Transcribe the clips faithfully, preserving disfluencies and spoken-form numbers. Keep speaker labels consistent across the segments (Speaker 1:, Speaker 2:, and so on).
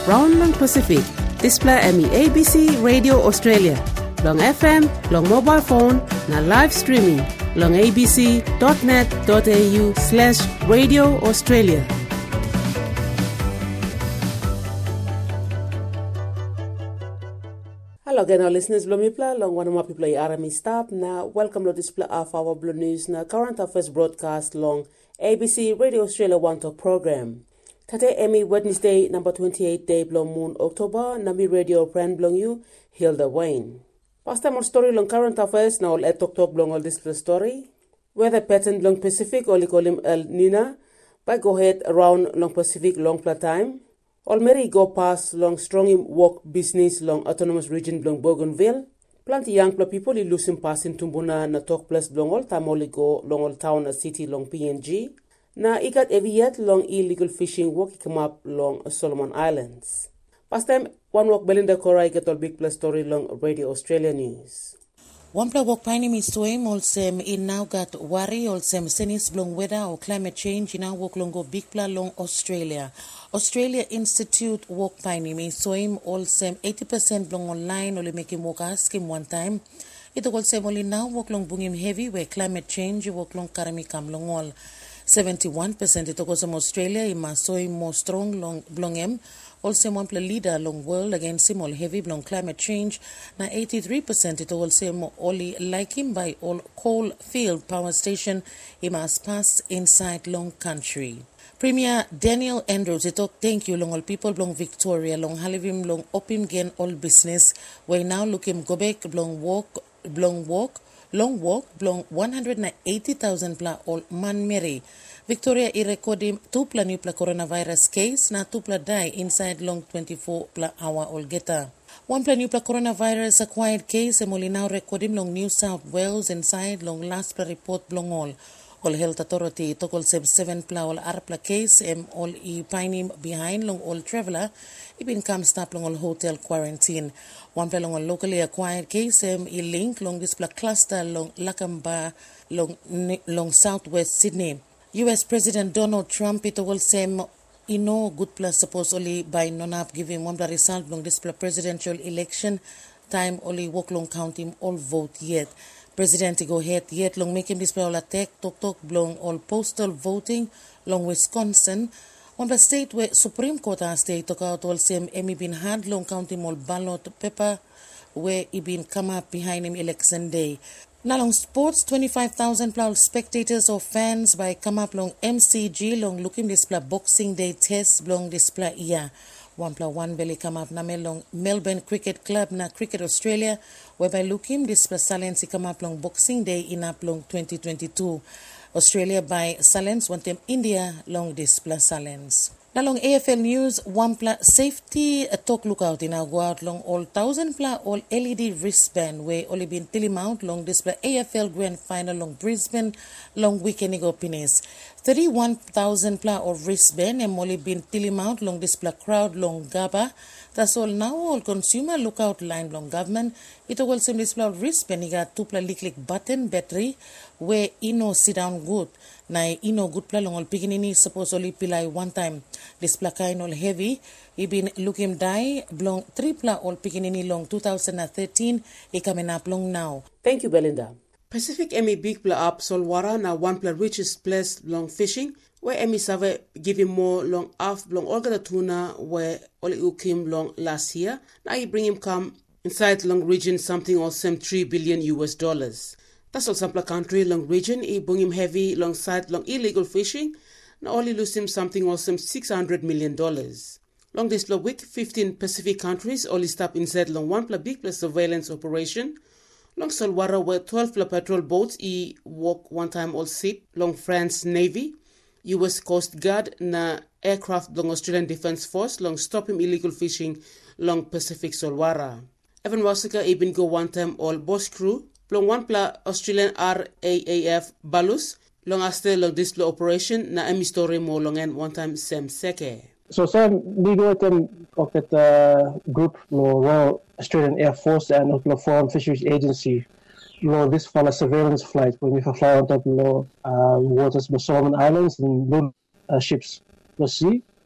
Speaker 1: round long Pacific. Display emi A B C Radio Australia. Long F M, long mobile phone, na live streaming. Long abc.net.au slash Radio Australia. Hello again, our listeners. Blomipla, long one of my people I R M staff. Now, welcome to display of our Blue News, na current affairs broadcast long A B C Radio Australia One Talk program. Today, Emmy Wednesday, number twenty-eight day Blom Moon October, Nami Radio Brand Blong You, Hilda Wayne. Past time on story long current affairs, now let talk talk long all display story. Weather pattern long Pacific, or call him El Nina, by go ahead around long Pacific long pla time. Almeri go past long strong him walk business long autonomous region blong Bougainville. Plenty young pla people he losing passing tumbuna na talk plus blong all time only go long all town a city long P N G. Na ikat every yet long illegal fishing walk come up long Solomon Islands. Past time one walk Belinda Cora get all big plus story long Radio Australia News.
Speaker 2: One play walk pine mi stoim also in now got worry also senis blong weather or climate change in now walk long go big pla long Australia. Australia Institute walk pine mi stoim also eighty percent blong online only make him walk ask him one time. It also only now walk long bung him heavy where climate change walk long karami kam long all. seventy-one percent it goes from Australia ima so more strong long blong em also one play leader long world against him all heavy blong climate change na eighty-three percent it also more only like him by all coal field power station ima pass inside long country. Premier Daniel Andrews it talk thank you long all people blong Victoria long halivim long opim gen all business we now look him go back blong walk blong walk long walk blong one hundred eighty thousand pla all man meri. Victoria i recordim two pla new pla coronavirus case na two pla die inside long twenty-four pla hour all geta. One pla new pla coronavirus acquired case emoli now recordim long New South Wales inside long last pla report blong all. All health authority took all seven pla all arpla case em all i pining behind long all traveler i been come stop long all hotel quarantine. One pla long all locally acquired case em i link long this pla cluster long Lakamba long long southwest Sydney. U S President Donald Trump it all same you know good plus supposedly by non-up giving one pla result long this pla presidential election time only walk long counting all vote yet. President go ahead yet long making this all attack talk talk blong all postal voting long Wisconsin on the state where Supreme Court has state took out all same Emmy been hard long counting all ballot paper where he been come up behind him election day. Now long sports twenty-five thousand plus spectators or fans by come up long M C G long looking display boxing day test long display yeah. One plus one belly come up na long Melbourne Cricket Club na Cricket Australia whereby looking display silence come up long boxing day in up long twenty twenty-two. Australia by silence one time India long display silence. Now long A F L news one plus safety a talk lookout in our go out long all thousand plus all L E D wristband where only been Tillimount long display A F L grand final long Brisbane long weekend opinions. thirty-one thousand plus of wristband and only been Tillimount long display crowd long Gaba. That's all now all consumer lookout line long government. It all same display wristband you got two pla click button battery where ino sit down good. Na ino good pla long all piginini supposedly pilai one time. Display kind all heavy. He been looking die long three pla all piginini long two thousand thirteen. He coming up long now.
Speaker 1: Thank you, Belinda. Pacific Emmy big pla up Solwara na one pla richest place long fishing where Emmy Save give him more long half long all the tuna where only you came long last year. Now you bring him come inside long region something or some three billion U S dollars. That's all sample country long region he bring him heavy long side long illegal fishing. Now only lose him something or some six hundred million dollars. Long this long week fifteen Pacific countries only stop inside long one pla big plus surveillance operation. Long Solwara where twelve pla patrol boats he walk one time all ship long France Navy. U S Coast Guard na aircraft long Australian Defence Force long stop him illegal fishing long Pacific Solwara. Evan Wasika even go one time all boss crew long one pla Australian R A A F Balus long after long this operation na emi story mo long and one time Sam Seke.
Speaker 3: So Sam bigo item of that uh, group no Royal Australian Air Force and no Foreign Fisheries Agency. No, this for a surveillance flight when we fly on top no uh, waters of Solomon Islands and no uh, ships no sea.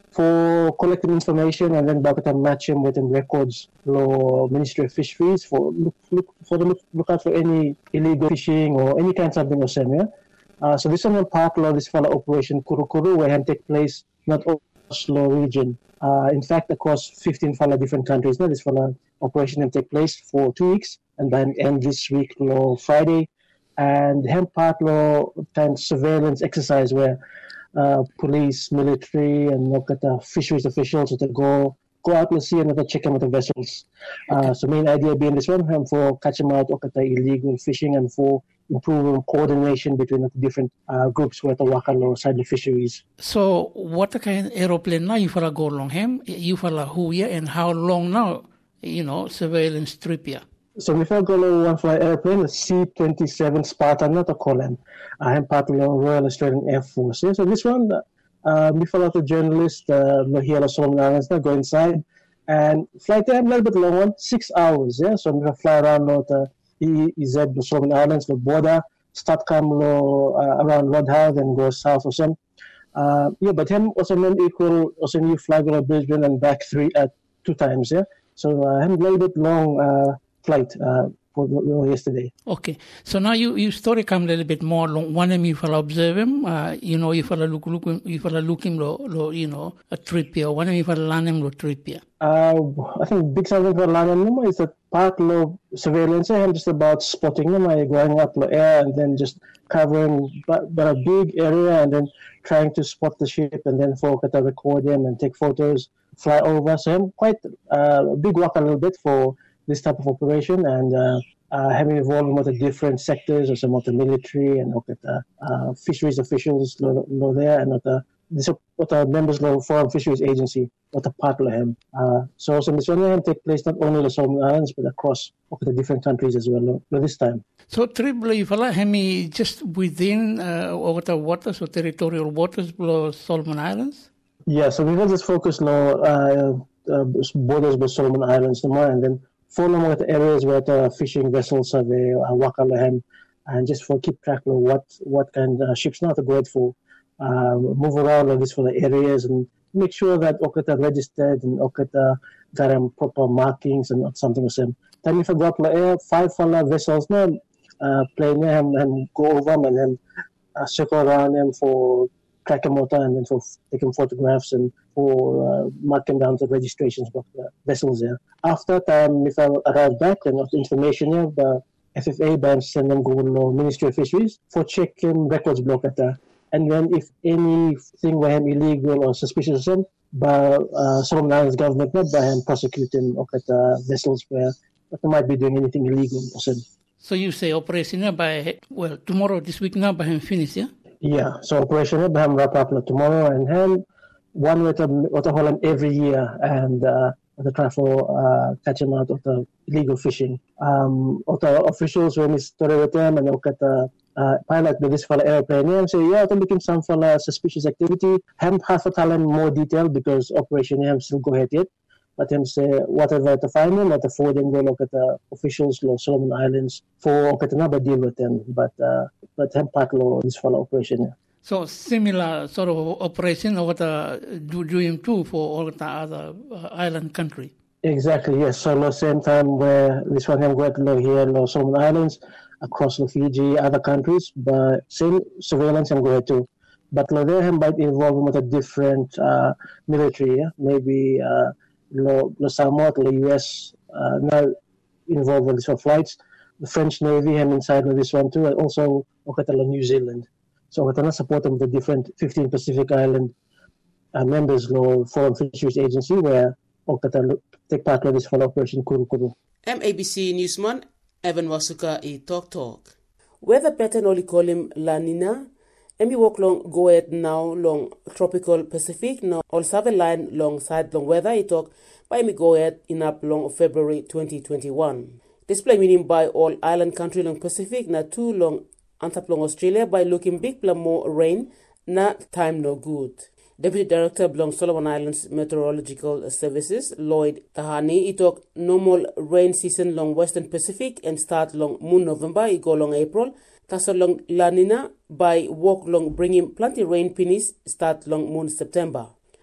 Speaker 3: for collecting information and then back to match them with them records lo Ministry of Fisheries for look, look for the look, look out for any illegal fishing or any kind of something or same, yeah. Uh, so this one part of this fella Operation Kuru Kuru where him take place not only Oslo region, uh, in fact across fifteen fella different countries. Now this fella operation him take place for two weeks and then end this week lo Friday, and him part lo kind of surveillance exercise where Uh, police, military, and look at the fisheries officials to go go out and see and check in with the vessels. Uh, so main idea being this one, um, for catch them out, look at the illegal fishing and for improving coordination between the different uh, groups where the wakalo side the fisheries.
Speaker 4: So what kind of aeroplane now you for go along him? You for who here and how long now? You know, surveillance trip here.
Speaker 3: So before go along one fly airplane, the C twenty-seven Spartan, not a column. I am part of the Royal Australian Air Force. Yeah? So this one, uh, before the journalist, uh, here at Solomon Islands, now go inside and flight time a little bit long one, six hours. Yeah, so we fly around the E Z, the Solomon Islands, the border, start come low, uh, around Lord Howe, then go south or some. Uh, yeah, but him also non equal, also new flag over Brisbane and back three at uh, two times. Yeah, so uh, him a little bit long. Uh, flight uh, for yesterday.
Speaker 4: Okay, so now you, you story come a little bit more long. One of you for observe him, uh, you know, you for look look you for look him lo, lo you know a trip here. One of you for learn him lo trip here.
Speaker 3: Uh, I think big something for learn him is that part of surveillance. I'm just about spotting them. I going up the air and then just covering but, but a big area and then trying to spot the ship and then for to record them and take photos, fly over. So I'm quite uh, a big walk a little bit for this type of operation and uh, uh, having involved with the different sectors, or some of the military and look at the uh, fisheries officials lo, lo there and at the this what the members of Foreign Fisheries Agency, what the part of him. Uh, so some this one take place not only the Solomon Islands but across the different countries as well lo, lo this time.
Speaker 4: So trip you fala hemi just within uh, over the waters or territorial waters below Solomon Islands?
Speaker 3: Yeah, so we will just focus no uh, uh, borders with Solomon Islands no more and then follow with the areas where the fishing vessels are there, uh, Wakalahem, and just for keep track of what what kind of ships not to go for, uh, move around like this for the areas and make sure that Okata registered and Okata got um, proper markings and something the same. Then if I got the air, five fella vessels now, uh, plane them and go over them and then uh, circle around them for track them out and then for taking photographs and for uh, marking down the registrations of the vessels there. After time, if I arrive back and of the information here, the F F A by send them go to Ministry of Fisheries for checking records block at that. And then if anything were him illegal or suspicious of him, by uh, Solomon Islands government not by him prosecuting or at the vessels where but they might be doing anything illegal or something.
Speaker 4: So you say operation now by well tomorrow this week now by him finish, yeah?
Speaker 3: Yeah, so operation now by him wrap up tomorrow and him one with a with a Holland every year and uh the try for uh catch him out of the illegal fishing. Um the officials when we started with them and look at the uh pilot with this for airplane and say yeah, to become some for uh, suspicious activity. Him half a talent more detail because operation him still go ahead yet. But him say whatever to find them at the forward and go look at the officials of Solomon Islands for get another deal with them. But uh but him part law this for operation. Yeah.
Speaker 4: So similar sort of operation over the doing too for all the other uh, island country.
Speaker 3: Exactly, yes. So at the same time where this one I'm going to know here in Solomon Islands, across the Fiji, other countries, but same surveillance I'm going to. But there him might involve with a different uh, military, yeah? Maybe uh lo, lo Samoa, the U S uh, now involved with these flights. The French Navy him inside of this one too, and also Okatala New Zealand. So we're going to support them with the different fifteen Pacific Island uh, members law Foreign Fisheries Agency where Okata take part in this for Operation Kuru Kuru.
Speaker 1: M A B C Newsman Evan Wasuka e Talk Talk. Weather pattern only call him La Nina. Emi walk long go ahead now long tropical Pacific now also have a line long side long weather e talk by me go ahead in up long February twenty twenty-one. Display meaning by all island country long Pacific na two long Antaplong Australia by looking big plus more rain, na time no good. Deputy Director belong Solomon Islands Meteorological Services, Lloyd Tahani, he talk normal rain season long Western Pacific and start long moon November, he go long April. Taso long La Nina by walk long bringing plenty rain pinis start long moon September.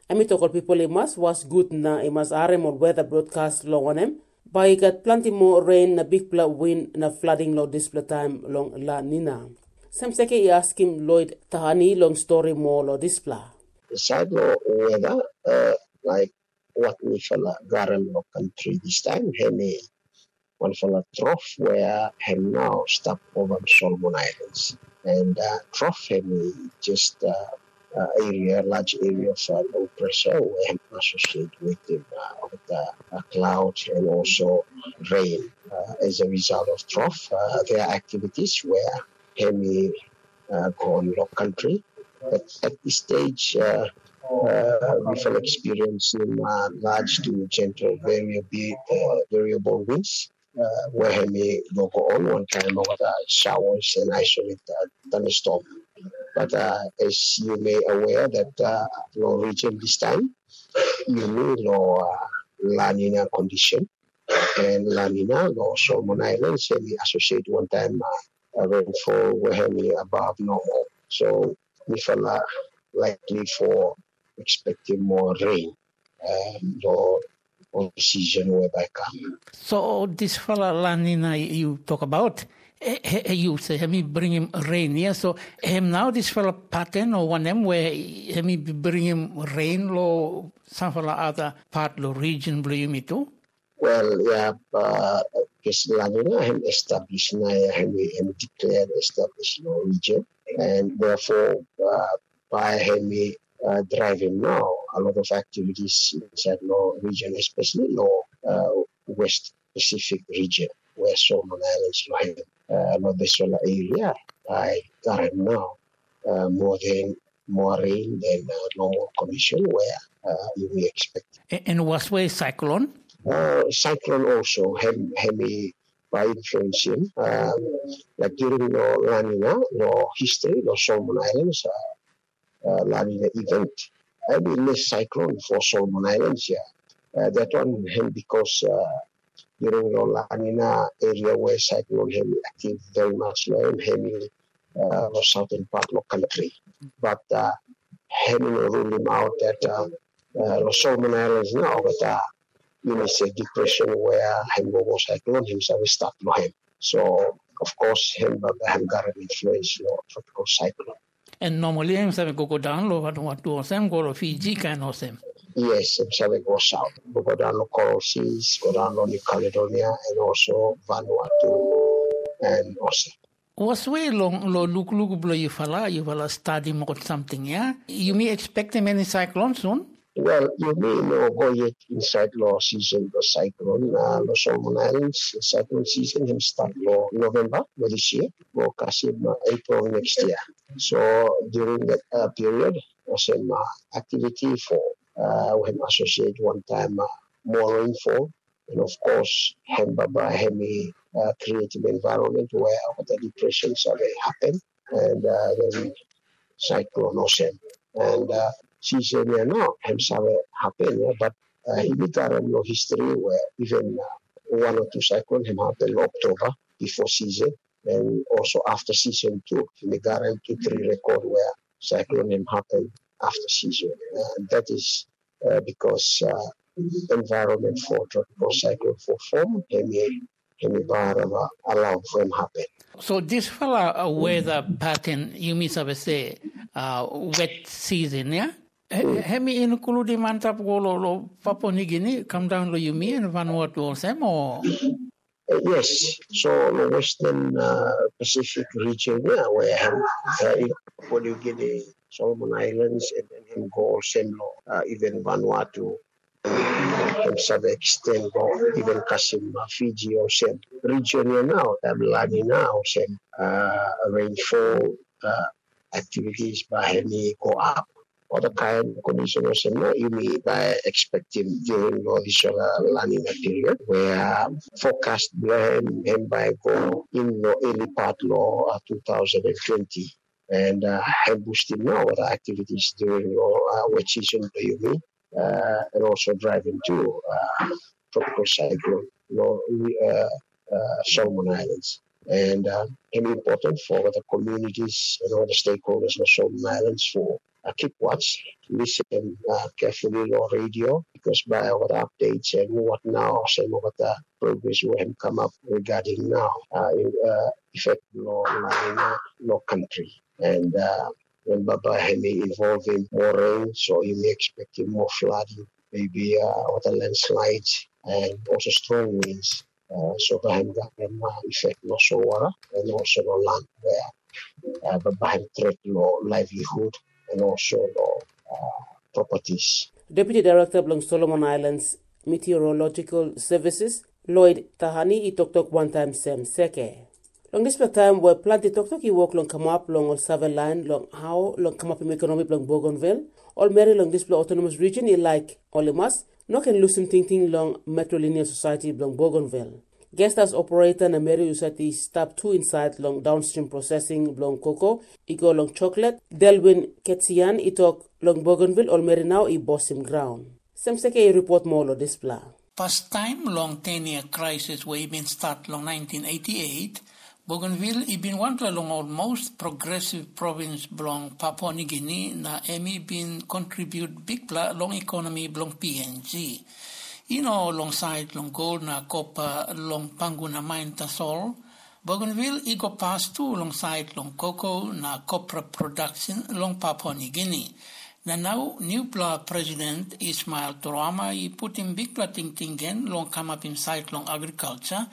Speaker 1: Ami tokol people imas was good na imas arem or weather broadcast long on him. But he got plenty more rain na big pla wind na flooding lo display time long La Nina. Sam seke I ask him Lloyd Tahani long story more lo display.
Speaker 5: Beside lo weather, uh, like what we fella garam lo country this time, hemi one fella trough where him now stop over Solomon Islands. And uh, trough hemi just uh, uh, area, large area of uh, low pressure where him associated with him, uh, with the uh, clouds and also rain. Uh, as a result of trough, uh, there are activities where hemi uh, go on low country. But at this stage, uh, uh, we will experiencing uh, large to gentle variable, uh, variable winds, uh, where we may go on one time over the showers and isolate uh, thunderstorm. But uh, as you may aware that uh, low region this time, you need low uh, La Nina condition, and La Nina, low Solomon Islands, we associate one time uh, rainfall where we above normal. So we feel uh, likely for expecting more rain um, or on season whereby come.
Speaker 4: So this fella La Nina you talk about, eh, eh, you say he bring him rain, yeah. So him now this fella pattern or one them where he bring him rain lo some fella other part lo region blue me too.
Speaker 5: Well, yeah, uh, because La Nina him established na him him declared established no region. And therefore, uh, by him uh, driving now, a lot of activities inside the region, especially the uh, West Pacific region, where Solomon Islands lie, uh, not the solar area, by driving now, uh, more than more rain than uh, normal condition where uh, we expect.
Speaker 4: And what's way cyclone?
Speaker 5: Uh, cyclone also, hem, hemi. By influencing, um, like during the La Nina, the history, the Solomon Islands, uh, uh, La Nina event, I mean, this cyclone for Solomon Islands, yeah. Uh, that one, him because uh, during the La Nina area where cyclone him active very much low in him, uh, the southern part of the country. But uh, him ruled him out that uh, uh, the Solomon Islands now, but uh, in a depression where him was cyclone himself start by him. So of course him but him got an influence of tropical cyclone.
Speaker 4: And normally himself go go down low what what to them go to Fiji kind of them.
Speaker 5: Yes, himself go south. Go, go down to Coral Seas, go down to New Caledonia and also Vanuatu and also.
Speaker 4: What's way long lo look look blow you fella you fella study more something, yeah? You may expect many cyclones soon?
Speaker 5: Well, you may know go yet inside law season the cyclone, uh, the Solomon Islands, the cyclone season him start law November this year, go Kasim uh, April next year. So during that uh, period, some uh, activity for uh, him associate one time uh, more rainfall, and of course him baba hemi uh, creative environment where the depressions are happen, and uh, then cyclone also, and uh, season yeah, no, himself happen, yeah, but uh, he got no history where even uh, one or two cyclones him happen in October before season, and also after season two, he got two three record where cyclone him happen after season, uh, and that is uh, because uh, environment for tropical cyclone for form, he may allow for him happen.
Speaker 4: So this fella uh, weather pattern you mean say uh, wet season, yeah? Hemi include mantap golo lo Papua New Guinea come down to you me and Vanuatu or some or
Speaker 5: uh, yes, so the Western uh, Pacific region, yeah, where uh, Papua New Guinea, Solomon Islands, and then him go Semlo, uh, even Vanuatu, and some extent go even Kasim, uh, Fiji or some region yeah, now, La Nina or some uh, rainfall uh, activities by Hemi go up. Other kind of condition also no, you may by expecting during this uh, La Nina period where forecast him, him by go in the early part of uh, two thousand twenty and uh, have boosted now the activities during uh, wet season you mean, uh, and also driving to uh, tropical cyclone you know, uh, uh, Solomon Islands. And uh, it's important for the communities and all the stakeholders of Solomon Islands for uh, keep watch, listen uh, carefully on radio, because by our updates and what now, some of the progress we have come up regarding now, uh, in, uh, effect law in law country. And uh, when Baba Hemi involving more rain, so you may expect more flooding, maybe uh, water landslides, and also strong winds. Uh, so Baham Gam effect no so water and also no land where uh, Baham threat no livelihood and also no uh, properties.
Speaker 1: Deputy Director of Solomon Islands Meteorological Services, Lloyd Tahani, he talk talk one time Sam Seke. Long this time where plenty talk talk he walk long come up long or seven line long how long come up in economic long Bougainville. All Mary long this autonomous region he like Olimas. No can lose some thinking long Metrolineal Society long Bougainville. Guest house operator na Mary Society step two inside long downstream processing long cocoa, he go long chocolate. Delwin Ketsian he talk long Bougainville all Mary now he boss him ground. Some seke report more on this plan.
Speaker 4: Past time long ten-year crisis where he been start long nineteen eighty-eight, Bougainville he been one of long almost progressive province belong Papua New Guinea na emi been contribute big pla long economy belong P N G. You know, alongside long gold na copper long Panguna mine tasol, Bougainville he go past two alongside long cocoa na copra production long Papua New Guinea. Na now new pla president Ismail Torama he put him big pla ting tingen long come up inside long agriculture.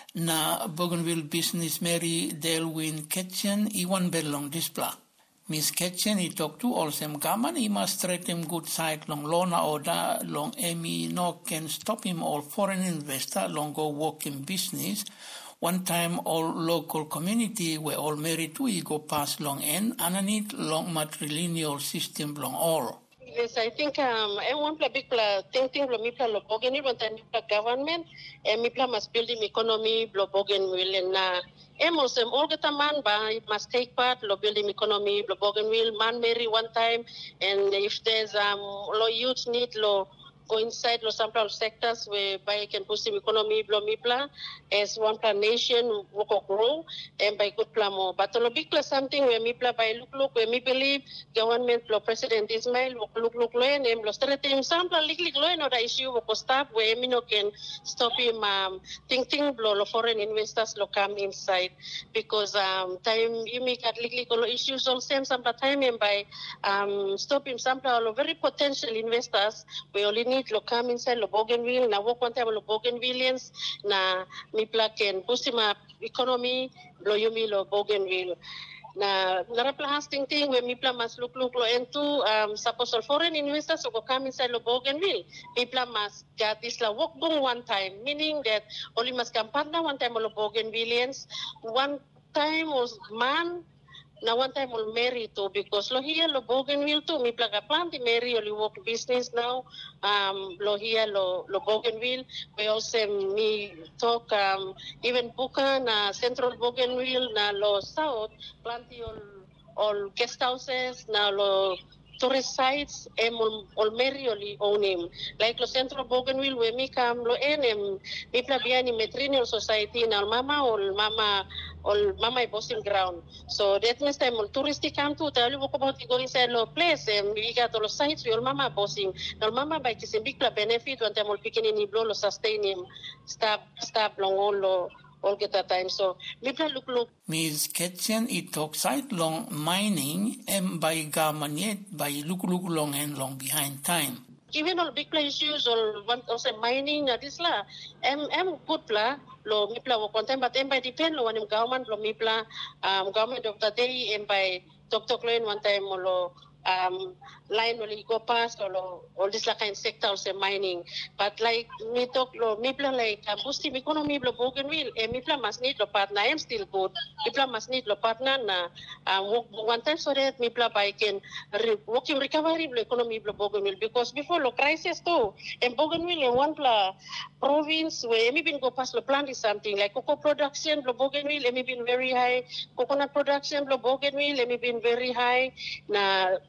Speaker 4: Na Bougainville business Mary Delwin Ketchen he one bell long display. Miss Ketchen he talk to all some gaman he must treat him good side long lona order long Emi no can stop him all foreign investor long go work in business. One time all local community where all married to he go past long end underneath long matrilineal system long all.
Speaker 6: Yes, I think um I want to big pla thinking lo mi pla lo bogen one time pla government and mi pla must build him economy lo bogen will na emos em all the man ba must take part lo building economy lo bogen will man marry one time, and if there's um lo youth need lo go inside los sample sectors where by can boost the economy blo mi pla as one plan nation work grow and by good plan mo but lo big plus something where mi pla by look look where mi believe government lo president Ismail look look look lo and em lo strategy sample likely lo no the issue wo stop where mi no can stop him um thinking blo lo foreign investors lo come inside because um time you make at likely lo issues all same sample time and by um stop him sample lo very potential investors we only need lo come inside lo Bougainville na work one time lo Bougainvillians na mi plaken boost ma economy lo yumi lo Bougainville na narapla hasting thing when mi pla mas look look lo into um suppose all foreign investors go come inside lo Bougainville mi pla mas get this la work bung one time meaning that only mas come partner one time lo Bougainvillians one time was man na one time will marry too because lo here lo Bougainville too mi plaga plan di marry only work business now um lo here lo lo Bougainville we also me talk um even buka na central Bougainville na lo south plenty all all guest houses na lo tourist sites em all marry only own him like lo central Bougainville where me come lo enem mi pla biani Metrilineal Society na mama or mama all mama bossing ground. So that means time all tourists come to tell you about go inside lo place and we got all sites we all mama bossing. Now mama by kis big benefit when time all picking in blow lo sustain him stop stop long all lo all get that time. So we look look.
Speaker 4: Miss Ketchen it talk side long mining and by government by look look long and long behind time.
Speaker 6: Even all big play issues or one also mining na this la em em good pla lo mi pla wo content but em by depend lo one government lo mi pla um government of the day em by talk talk lo in one time lo um line will go past or all this like kind sector also mining but like me talk lo me plan like um, boosting economy lo Bougainville and me plan must need lo partner I'm still good me plan must need lo partner na um work one time so that me plan by can re- working recovery lo economy lo Bougainville because before lo crisis too and Bougainville in one pla province where me been go past lo plant is something like cocoa production lo Bougainville me been very high coconut production lo Bougainville me been very high na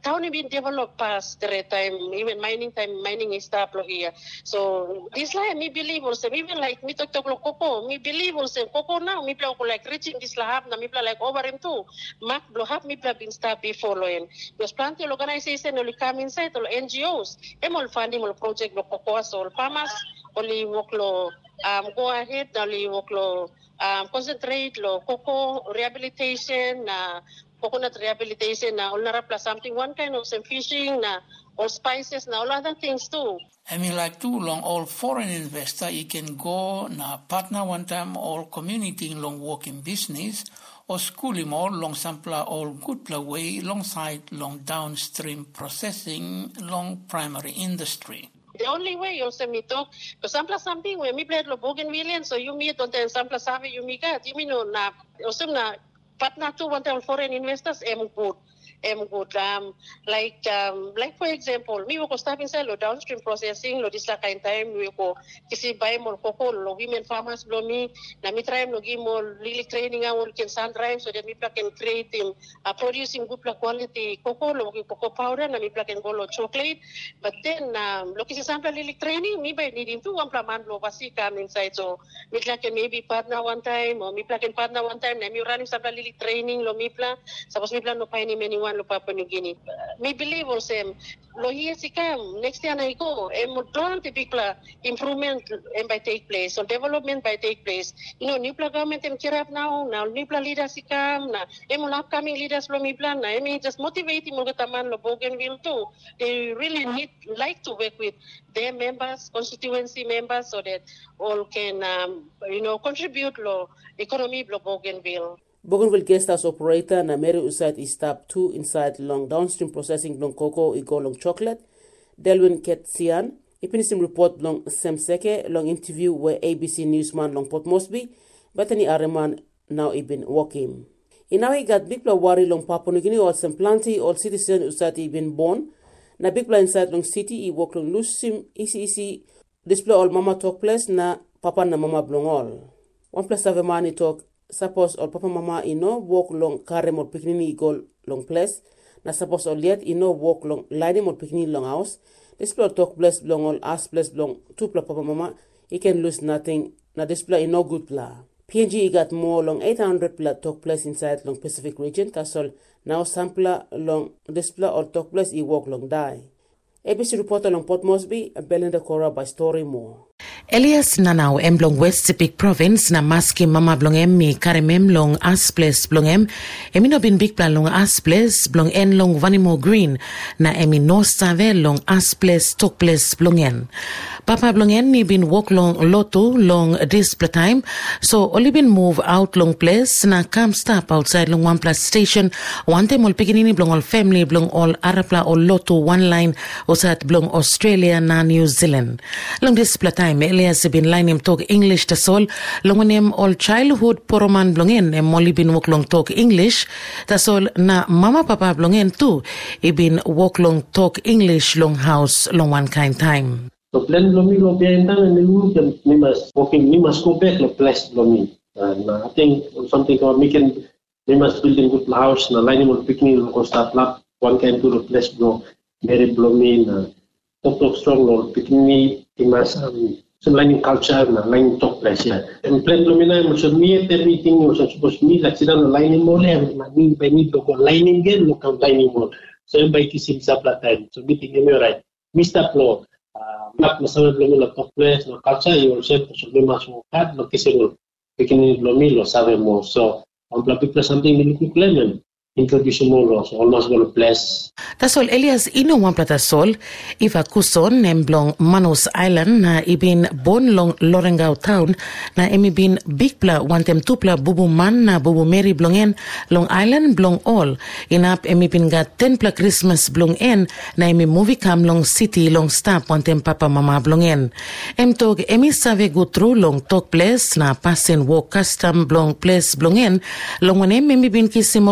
Speaker 6: town been developed past the time, even mining time, mining is stable here. So this like me believe also, even like me talk talk cocoa, me believe also cocoa now, me play like reaching this lahab, na me play like over him too. Mark blow have me play been start before loin. Because plenty of organization only come inside, or N G Os, em all funding all project lo cocoa, so all farmers only work lo um go ahead, only work lo um concentrate lo cocoa rehabilitation, uh, coconut rehabilitation, na all narapla something one kind of some fishing, na all spices, na all other things too.
Speaker 4: I mean, like too long, all foreign investor, you can go na partner one time, all community long working business, or school him all long sampler, all good way, alongside long downstream processing, long primary industry.
Speaker 6: The only way you also me talk, because some plus something when me played lo bougainvillea, so you meet on the some plus have you me got, you mean na also na partner to one time foreign investors, am good. Um, good. Um, like, um, like for example, me wako start inside lo downstream processing, lo disla kain time, we wako kisi buy mo cocoa, lo women farmers blow me, na me try mo give mo really training our can sun drive so that me can create him, uh, producing good quality cocoa, lo cocoa powder, na me can go lo chocolate, but then, um, lo kisi sample really training, me by needing to one man lo basi come inside, so me can maybe partner one time, or me can partner one time, na me running sample really training, lo me plan, suppose me plan no pay ni anyone lo Papua New Guinea. Me believe also, lo here si kam next year na go, em don't typical improvement em by take place, so development by take place. You know, new government em kirap now, now new leaders si kam na, em upcoming leaders lo mi plan na, em just motivating mo kataman lo Bougainville too. They really need like to work with their members, constituency members, so that all can, um, you know, contribute lo economy lo Bougainville.
Speaker 1: Bougainville Guest House operator na Mary Usait is step two inside long downstream processing long cocoa igo long chocolate. Delwin Ketsian, ipinisim report long Semseke long interview where A B C newsman long Port Moresby, Bethany Areman now ibin working. Inawi got big pla wari long Papua New Guinea or some plenty or citizen Usait ibin born. Na big pla inside long city i work long lusim isi isi display all mama talk place na papa na mama blong all. One place have money talk. Suppose all papa mama ino walk long kare mol pikini go long place. Na suppose all yet ino walk long line mol pikini long house. Display talk place long all ass place long two pla papa mama. He can lose nothing. Na display ino good pla. P N G got more long eight hundred pla talk place inside long Pacific region. Tasol now sampler long display or talk place he walk long die. A B C reporter long Port Moresby, Belinda Cora by Story More.
Speaker 2: Elias Nanau em blong West Sepik Province na maski mama blong em mi karemem long Asples blong em emi no bin big plan long Asples blong en long Vanimo Green na emi no save long Asples Tokples blong en. Papa blong en ni bin walk long loto long this time, so only bin move out long place na come stop outside long one plus station one time all pikinini blong all family blong all arapla all loto one line osat blong Australia na New Zealand. Long this time Elias bin line him talk English ta sol long him all childhood poroman blongen em molly bin walk long talk English ta sol na mama papa blongen too he bin walk long talk English long house long one kind time.
Speaker 5: So plan blomi lo bienta na nilu kan ni mas walking ni mas go back lo place blomi. And I think something or we can ni mas building good house na line mo picnic lo start lap one kind to lo place blo very blomi na talk talk strong lo picnic ni mas um, some line culture na line talk place ya. And plan blomi na mo so me everything mo so suppose me like sila na line mo le na ni by ni lo line again lo count line mo. So by kisim sa platan. So meeting me right. Mister Plo Mak masalah belum lo talk place lo culture you also sebelum masuk kat lo kisah bikin belum lo sabe mo so on pelapik plus something ni lucu klemen introduce mo lo so almost go place.
Speaker 2: Tasol Elias ino wan plata sol iva kuson nemblong Manus Island na ibin bon long Lorengau town na emi bin big pla wantem tupla bubu man na bubu Mary blongen long island blong all inap emi bin gat ten pla Christmas blong en na emi movie kam long city long stop wantem papa mama blongen em tog emi save go through long talk place na pass and walk custom blong place blongen long wanem emi bin kisimol gata hali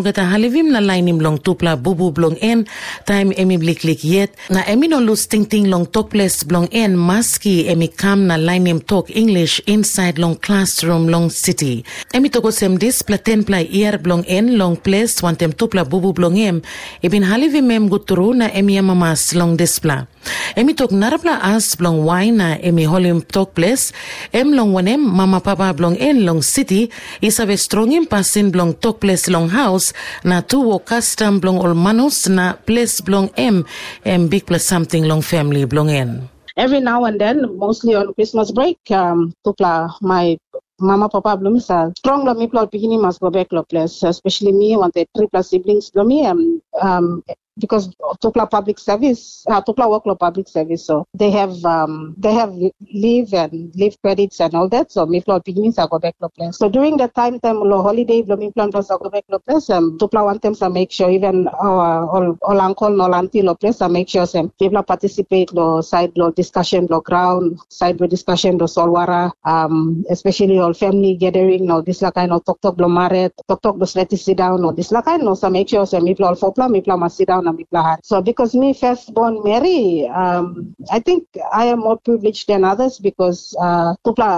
Speaker 2: halivim na lainim long tupla bubu blong en time emi bliklik yet na emi no lose ting ting long talk place blong en maski emi kam na lainim talk English inside long classroom long city. Emi toko sem dis pla ten pla year blong en long place wantem tupla bubu blong em ebin halivim em guturu na emi amamas long displa. Emi tok narapla as blong wine na emi holim talk place em long wanem mama papa blong en long city isave strongim pasin blong talk place long house na tu wo custom blong ol manus na place blong em em big plus something long family blong en.
Speaker 7: Every now and then, mostly on Christmas break, um, tupla my mama papa blom sa strong lo mi plot bikini mas go back lo place, especially me want the three plus siblings blom me um, um because tupla public service, uh, tupla work lo public service, so they have um they have leave and leave credits and all that. So mi plot bikini sa go back lo place. So during that time time lo holiday blom mi plot sa go back lo place. Um, tupla one time sa make sure even our all all uncle no auntie lo place sa make sure some people participate lo side lo discussion lo ground side lo discussion lo solwara um especially all family gathering no this la kind of talk talk lo mare talk talk lo let sit down no this la kind no sa make sure some people all for plan mi plan must sit down. So because me first born Mary, um, I think I am more privileged than others because uh,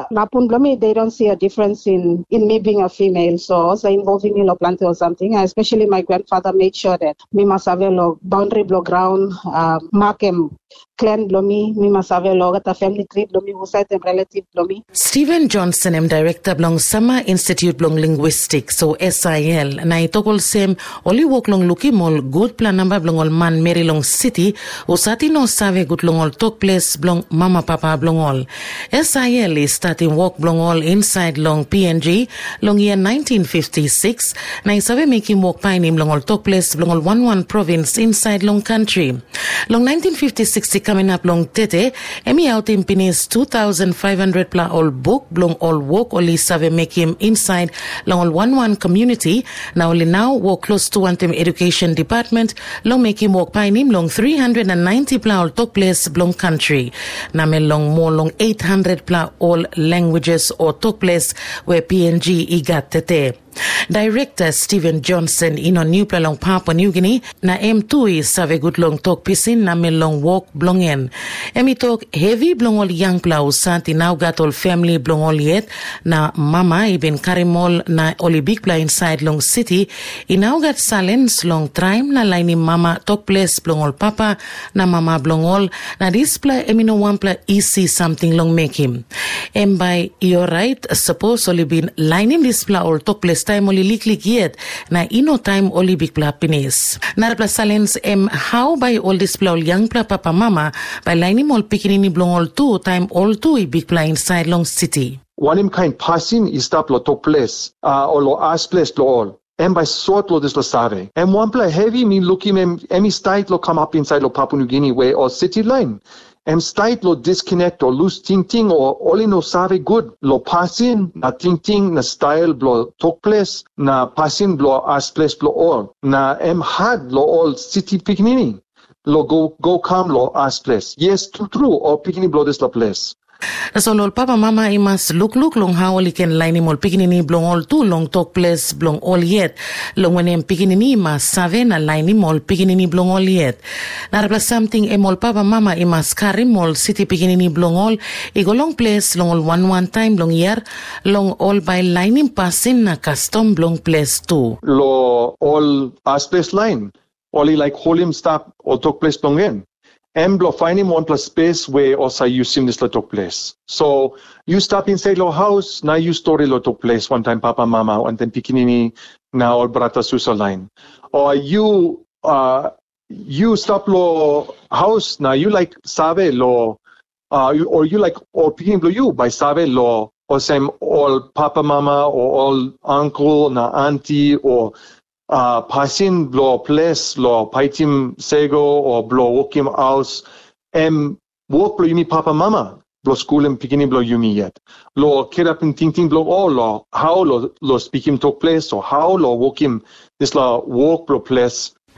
Speaker 7: they don't see a difference in, in me being a female. So also involving me in planting or something. Especially my grandfather made sure that me must have a boundary block ground, uh, mark him. Clan blomi, mi masave loga ta family tree blomi, usai tem relative blomi.
Speaker 2: Stephen Johnson em director blong Summer Institute blong Linguistics, so S I L. Na itokol sem oli wok long luki mol good plan number blong ol man Mary long city, usati no save good long ol talk place blong mama papa blong ol. S I L is starting work blong ol inside long P N G long year nineteen fifty-six. Na isave making work painim long ol talk place blong ol one one province inside long country. Long nineteen fifty-six coming up long tete, emi out in pinis two thousand five hundred pla all book, blong all work, only save make him inside long all one one community, now only now work close to one team education department, long make him work pine him long three hundred ninety pla all talk place blong country, na me long more long eight hundred pla all languages or talk place where P N G igat tete. Director Stephen Johnson ino new long Papua New Guinea na M two is save good long talk pisin na me long walk blongen. Emi talk heavy blongol young pla usanti now got all family blongol yet na mama ibn karimol na oli big pla inside long city i now got silence long time na line mama talk place blongol papa na mama blongol na this pla emi no one pla easy something long make him. And by your right suppose only been lining this pla all talk place time only liklik yet na ino time only big pla pinis. Narapla silence em how by all this pla all young pla papa mama by lining all pikinini blong all two time all two i big pla inside long city.
Speaker 8: One im kind passing is stop lo talk place uh, or lo ask place lo all. And by sort lo this lo save. And one pla heavy me looking em emi state lo come up inside lo Papua New Guinea way or city line. Em state lo disconnect or lose ting ting or only no save good lo passing na ting ting na style blo talk place na passing blo as place blo all na em hard lo all city pikinini lo go go come lo as place yes true true or pikini blo this la place.
Speaker 2: So lol papa mama imas look look long how oli can line mol pikinini blong all too long talk place blong all yet long when em pikinini mas save na line mol pikinini blong all yet na repla something emol papa mama imas carry mol city pikinini blong all igo long place long all one one time long year long all by lining passing na custom blong place too
Speaker 8: lo all as place line only like holim stop or talk place blong in. Emblo finding one plus space where also you sim this little place. So you stop inside your house, now you story little place one time papa mama and then pikinini now all brata susa line. Or you uh you stop lo house now you like save lo uh you, or you like or picking you by save lo or same all papa mama or all uncle na auntie or Uh, passing blo place lo paitim sego or blo wokim house em work blo yumi papa mama blo school em pikini blo yumi yet lo kid up in ting ting blo all lo how lo lo speaking talk place or how lo wokim this lo work blo place.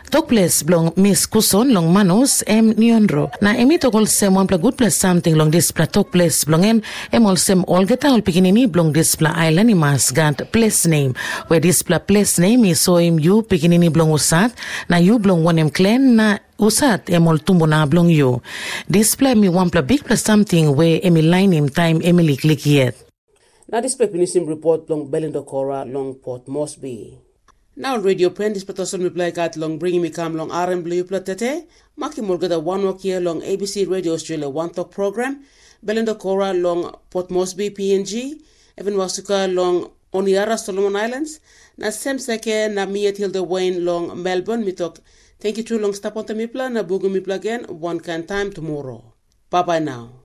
Speaker 2: Tok place blong Miss Kuson long Manus em Nyondro. Na emi tokol sem one pla good place something long this pla tok place blong en em ol sem olgeta ol pikinini blong this pla island imas gant place name. Where this pla place name is so im you pikinini blong usat na you blong one em clan na usat emol tumbo na blong you. This pla mi one pla big pla something where emi line him time Emily click yet.
Speaker 1: Now this pla pinisim report long Belinda Cora long Port Moresby. Now radio pen this patoson mi play kat long bringing me come long R M blue platete. Maki mulgada one work here long A B C Radio Australia One Talk program. Belinda Cora long Port Moresby P N G. Evan Wasuka long Oniara Solomon Islands. Na sem seke na Mia Hilda Wayne long Melbourne mi talk. Thank you too long stop on the mipla na bugu mipla again one can time tomorrow. Bye bye now.